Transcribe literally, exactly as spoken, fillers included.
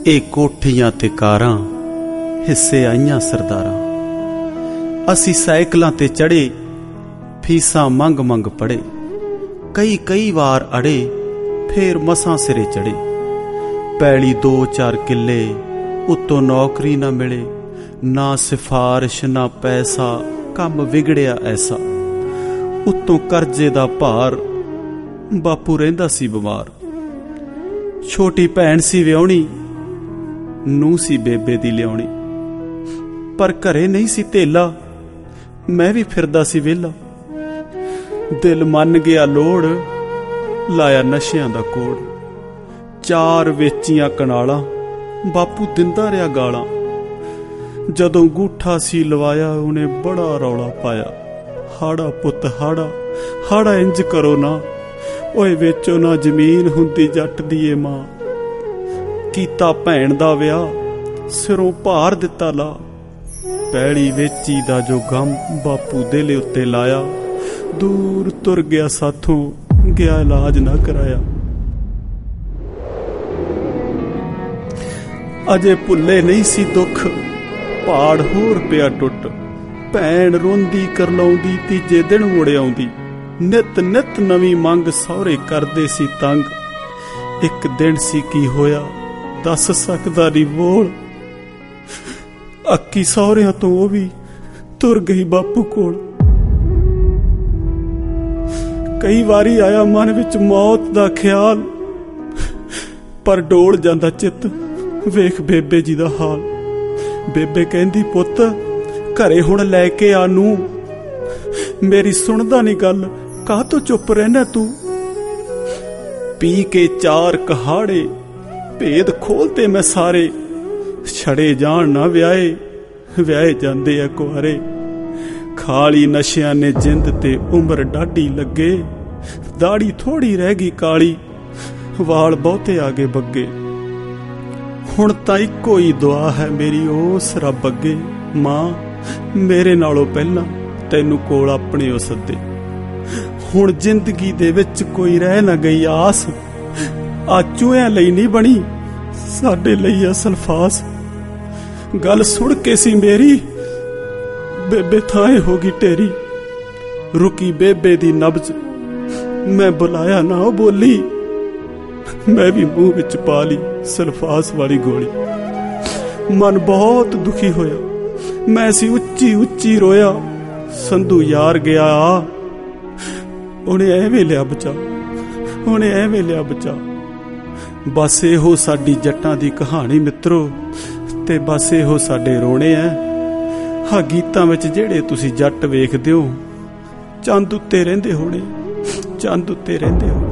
ਇਹ ਕੋਠੀਆਂ ਤੇ ਕਾਰਾਂ ਹਿੱਸੇ ਆਈਆਂ ਸਰਦਾਰਾਂ। ਅਸੀਂ ਸਾਈਕਲਾਂ ਤੇ ਚੜੇ, ਫੀਸਾਂ ਮੰਗ ਮੰਗ ਪੜੇ, ਕਈ ਕਈ ਵਾਰ ਅੜੇ, ਫੇਰ ਮਸਾਂ ਸਿਰੇ ਚੜੇ। ਪੈਲੀ ਦੋ ਚਾਰ ਕਿੱਲੇ, ਉੱਤੋਂ ਨੌਕਰੀ ਨਾ ਮਿਲੇ, ਨਾ ਸਿਫਾਰਿਸ਼ ਨਾ ਪੈਸਾ, ਕੰਮ ਵਿਗੜਿਆ ਐਸਾ। ਉੱਤੋਂ ਕਰਜ਼ੇ ਦਾ ਭਾਰ, ਬਾਪੂ ਰਹਿੰਦਾ ਸੀ ਬਿਮਾਰ। ਛੋਟੀ ਭੈਣ ਸੀ ਵਿਆਹੁਣੀ, ਨੂੰਹ ਸੀ ਬੇਬੇ ਦੀ ਲਿਆਉਣੀ। ਪਰ ਘਰੇ ਨਹੀਂ ਸੀ ਧੇਲਾ, ਮੈਂ ਵੀ ਫਿਰਦਾ ਸੀ ਵਿਹਲਾ। ਦਿਲ ਮੰਨ ਗਿਆ ਲੋੜ, ਲਾਇਆ ਨਸ਼ਿਆਂ ਦਾ ਕੋੜ। ਚਾਰ ਵੇਚੀਆਂ ਕਨਾਲਾਂ, ਬਾਪੂ ਦਿੰਦਾ ਰਿਹਾ ਗਾਲਾਂ। ਜਦੋਂ ਗੂਠਾ ਸੀ ਲਵਾਇਆ, ਉਹਨੇ ਬੜਾ ਰੌਲਾ ਪਾਇਆ। ਹਾੜਾ ਪੁੱਤ ਹਾੜਾ, ਹਾੜਾ ਇੰਜ ਕਰੋ ਨਾ, ਓਏ ਵੇਚੋ ਨਾ ਜ਼ਮੀਨ, ਹੁੰਦੀ ਜੱਟ ਦੀ ਏ ਮਾਂ। ਕੀਤਾ ਭੈਣ ਦਾ ਵਿਆਹ, ਸਿਰੋਂ ਭਾਰ ਦਿੱਤਾ ਲਾ। ਪੈਲੀ ਵੇਚੀ ਦਾ ਜੋ ਗਮ, ਬਾਪੂ ਦਿਲ ਉੱਤੇ ਲਾਇਆ। ਦੂਰ ਤੁਰ ਗਿਆ ਸਾਥੋਂ, ਗਿਆ ਇਲਾਜ ਨਾ ਕਰਾਇਆ। ਅਜੇ ਭੁੱਲੇ ਨਹੀਂ ਸੀ ਦੁੱਖ, ਪਹਾੜ ਹੋਰ ਪਿਆ ਟੁੱਟ। ਭੈਣ ਰੋਂਦੀ ਕਰਲਾਉਂਦੀ, ਤੀਜੇ ਦਿਨ ਮੁੜ ਆਉਂਦੀ। ਨਿਤ ਨਿਤ ਨਵੀਂ ਮੰਗ, ਸਹੁਰੇ ਕਰਦੇ ਸੀ ਤੰਗ। ਇੱਕ ਦਿਨ ਸੀ ਕੀ ਹੋਇਆ, ਦੱਸ ਸਕਦਾ ਨੀ ਬੋਲ। ਅੱਕੀ ਸਹੁਰਿਆਂ ਤੋਂ ਉਹ ਵੀ ਤੁਰ ਗਈ ਬਾਪੂ ਕੋਲ। ਕਈ ਵਾਰੀ ਆਇਆ ਮਨ ਵਿੱਚ ਮੌਤ ਦਾ ਖਿਆਲ, ਪਰ ਡੋਲ ਜਾਂਦਾ ਚਿੱਤ, ਵੇਖ ਬੇਬੇ ਜੀ ਦਾ ਹਾਲ। ਬੇਬੇ ਕਹਿੰਦੀ ਪੁੱਤ ਘਰੇ ਹੁਣ ਲੈ ਕੇ ਆ ਨੂੰ। ਮੇਰੀ ਸੁਣਦਾ ਨੀ ਗੱਲ, ਕਾਹਤੋਂ ਚੁੱਪ ਰਹਿਣਾ ਤੂੰ। ਪੀ ਕੇ ਚਾਰ ਕਹਾੜੇ, ਭੇਦ ਖੋਲਤੇ ਮੈਂ ਸਾਰੇ। ਛੜੇ ਜਾਣ ਨਾ ਵਿਆਹੇ, ਵਿਆਹੇ ਜਾਂਦੇ ਆ ਕੁਆਰੇ। ਖਾਲੀ ਨਸ਼ਿਆਂ ਨੇ ਜਿੰਦ ਤੇ ਉਮਰ ਡਾਢੀ ਲੱਗੇ। ਦਾੜੀ ਥੋੜੀ ਰਹਿ ਗਈ ਕਾਲੀ, ਵਾਲ ਬਹੁਤੇ ਆ ਗਏ ਬੱਗੇ। ਹੁਣ ਤਾਂ ਇੱਕੋ ਹੀ ਦੁਆ ਹੈ ਮੇਰੀ ਉਸ ਰੱਬ ਅੱਗੇ, ਮਾਂ ਮੇਰੇ ਨਾਲੋਂ ਪਹਿਲਾਂ ਤੈਨੂੰ ਕੋਲ ਆਪਣੇ ਉਹ ਸੱਦੇ। ਹੁਣ ਜ਼ਿੰਦਗੀ ਦੇ ਵਿੱਚ ਕੋਈ ਰਹਿ ਨਾ ਗਈ ਆਸ, ਆ ਚੂਹਿਆਂ ਲਈ ਨਹੀਂ ਬਣੀ, ਸਾਡੇ ਲਈ ਅਸਲ ਫਾਸ। ਗੱਲ ਸੁਣ ਕੇ ਸੀ ਮੇਰੀ, ਬੇਬੇ ਥਾਂ ਹੋ ਗਈ ਢੇਰੀ। ਰੁਕੀ ਬੇਬੇ ਦੀ ਨਬਜ਼, ਮੈਂ ਬੁਲਾਇਆ ਨਾ ਉਹ ਬੋਲੀ। ਮੈਂ ਵੀ ਮੂੰਹ ਵਿੱਚ ਪਾ ਲਈ ਸਲਫਾਸ ਵਾਲੀ ਗੋਲੀ। ਮਨ ਬਹੁਤ ਦੁਖੀ ਹੋਇਆ, ਮੈਂ ਸੀ ਉੱਚੀ ਉੱਚੀ ਰੋਇਆ। ਸੰਧੂ ਯਾਰ ਗਿਆ, ਉਹਨੇ ਐਵੇਂ ਲਿਆ ਬਚਾ, ਉਹਨੇ ਐਵੇਂ ਲਿਆ ਬਚਾ। ਬਸ ਇਹੋ ਸਾਡੀ ਜੱਟਾਂ ਦੀ ਕਹਾਣੀ ਮਿੱਤਰੋ, ਤੇ ਬਸ ਇਹੋ ਸਾਡੇ ਰੋਣੇ ਐ। ਹਾਂ ਗੀਤਾਂ ਵਿੱਚ ਜਿਹੜੇ ਤੁਸੀਂ ਜੱਟ ਵੇਖਦੇ ਹੋ, ਚੰਦ ਉੱਤੇ ਰਹਿੰਦੇ ਹੋਣੇ, ਚੰਦ ਉੱਤੇ ਰਹਿੰਦੇ ਹੋ।